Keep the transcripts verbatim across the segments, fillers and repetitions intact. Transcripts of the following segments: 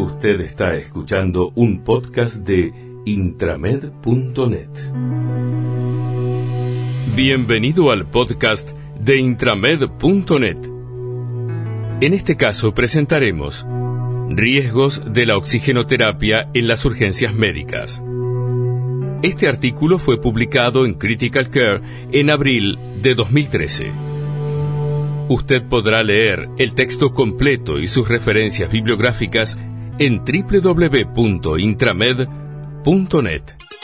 Usted está escuchando un podcast de intramed punto net. Bienvenido al podcast de intramed punto net. En este caso presentaremos riesgos de la oxigenoterapia en las urgencias médicas. Este artículo fue publicado en Critical Care en abril de dos mil trece. Usted podrá leer el texto completo y sus referencias bibliográficas en doble u doble u doble u punto intramed punto net.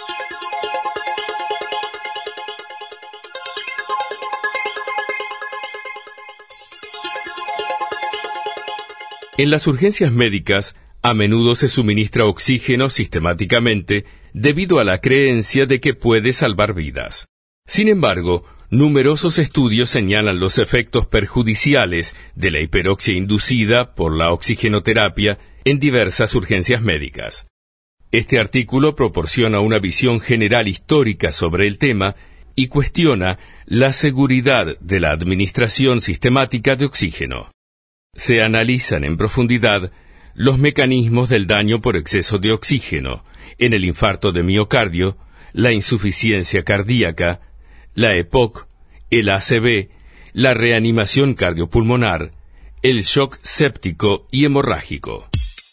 En las urgencias médicas, a menudo se suministra oxígeno sistemáticamente debido a la creencia de que puede salvar vidas. Sin embargo, numerosos estudios señalan los efectos perjudiciales de la hiperoxia inducida por la oxigenoterapia en diversas urgencias médicas. Este artículo proporciona una visión general histórica sobre el tema y cuestiona la seguridad de la administración sistemática de oxígeno. Se analizan en profundidad los mecanismos del daño por exceso de oxígeno en el infarto de miocardio, la insuficiencia cardíaca, la E P O C, el A C V, la reanimación cardiopulmonar, el shock séptico y hemorrágico.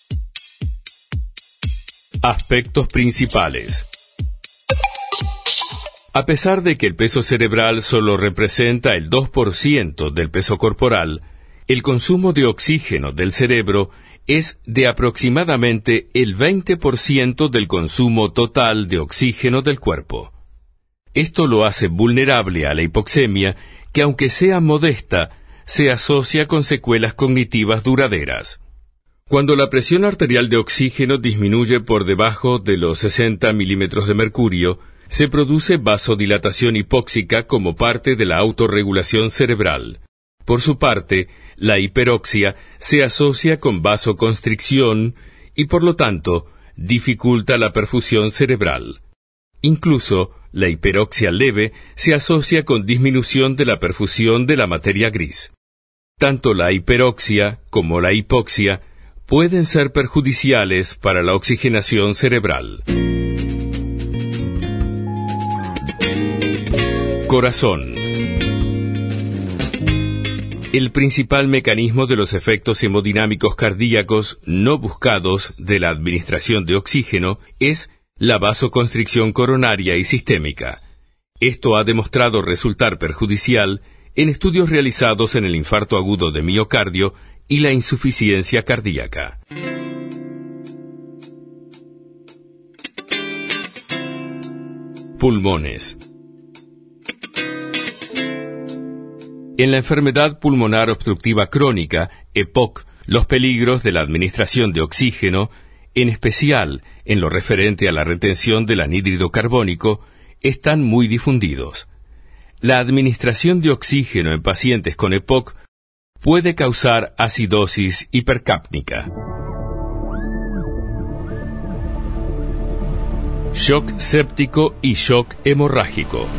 Aspectos principales. A pesar de que el peso cerebral solo representa el dos por ciento del peso corporal, el consumo de oxígeno del cerebro es de aproximadamente el veinte por ciento del consumo total de oxígeno del cuerpo. Esto lo hace vulnerable a la hipoxemia, que aunque sea modesta, se asocia con secuelas cognitivas duraderas. Cuando la presión arterial de oxígeno disminuye por debajo de los sesenta milímetros de mercurio, se produce vasodilatación hipóxica como parte de la autorregulación cerebral. Por su parte, la hiperoxia se asocia con vasoconstricción y, por lo tanto, dificulta la perfusión cerebral. Incluso, la hiperoxia leve se asocia con disminución de la perfusión de la materia gris. Tanto la hiperoxia como la hipoxia pueden ser perjudiciales para la oxigenación cerebral. Corazón. El principal mecanismo de los efectos hemodinámicos cardíacos no buscados de la administración de oxígeno es la vasoconstricción coronaria y sistémica. Esto ha demostrado resultar perjudicial en estudios realizados en el infarto agudo de miocardio y la insuficiencia cardíaca. Pulmones. En la enfermedad pulmonar obstructiva crónica, E P O C, los peligros de la administración de oxígeno, en especial en lo referente a la retención del anhídrido carbónico, están muy difundidos. La administración de oxígeno en pacientes con E P O C puede causar acidosis hipercápnica. Shock séptico y shock hemorrágico.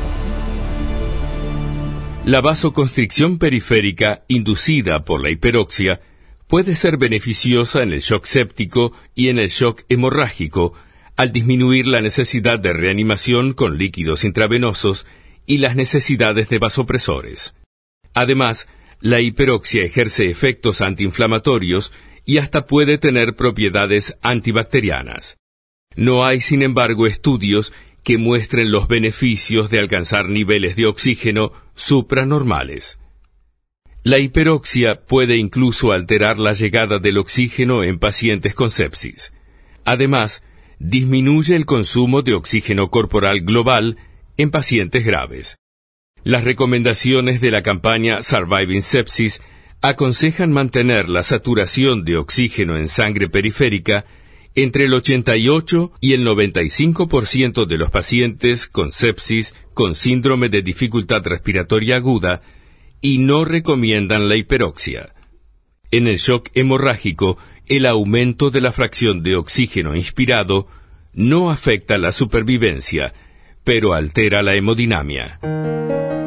La vasoconstricción periférica inducida por la hiperoxia puede ser beneficiosa en el shock séptico y en el shock hemorrágico al disminuir la necesidad de reanimación con líquidos intravenosos y las necesidades de vasopresores. Además, la hiperoxia ejerce efectos antiinflamatorios y hasta puede tener propiedades antibacterianas. No hay, sin embargo, estudios que muestren los beneficios de alcanzar niveles de oxígeno supranormales. La hiperoxia puede incluso alterar la llegada del oxígeno en pacientes con sepsis. Además, disminuye el consumo de oxígeno corporal global en pacientes graves. Las recomendaciones de la campaña Surviving Sepsis aconsejan mantener la saturación de oxígeno en sangre periférica entre el ochenta y ocho y el noventa y cinco por ciento de los pacientes con sepsis con síndrome de dificultad respiratoria aguda y no recomiendan la hiperoxia. En el shock hemorrágico, el aumento de la fracción de oxígeno inspirado no afecta la supervivencia, pero altera la hemodinamia.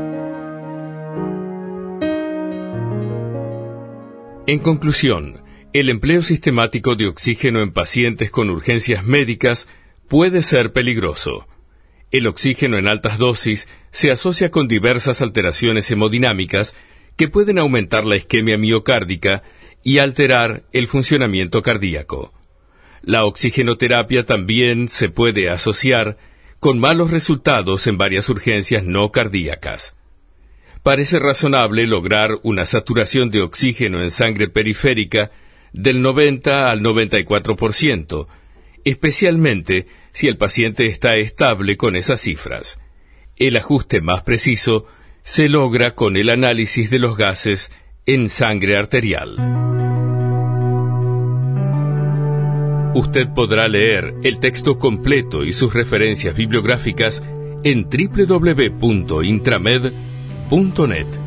En conclusión, El empleo sistemático de oxígeno en pacientes con urgencias médicas puede ser peligroso. El oxígeno en altas dosis se asocia con diversas alteraciones hemodinámicas que pueden aumentar la isquemia miocárdica y alterar el funcionamiento cardíaco. La oxigenoterapia también se puede asociar con malos resultados en varias urgencias no cardíacas. Parece razonable lograr una saturación de oxígeno en sangre periférica del noventa al noventa y cuatro por ciento, especialmente si el paciente está estable con esas cifras. El ajuste más preciso se logra con el análisis de los gases en sangre arterial. Usted podrá leer el texto completo y sus referencias bibliográficas en doble u doble u doble u punto intramed punto net.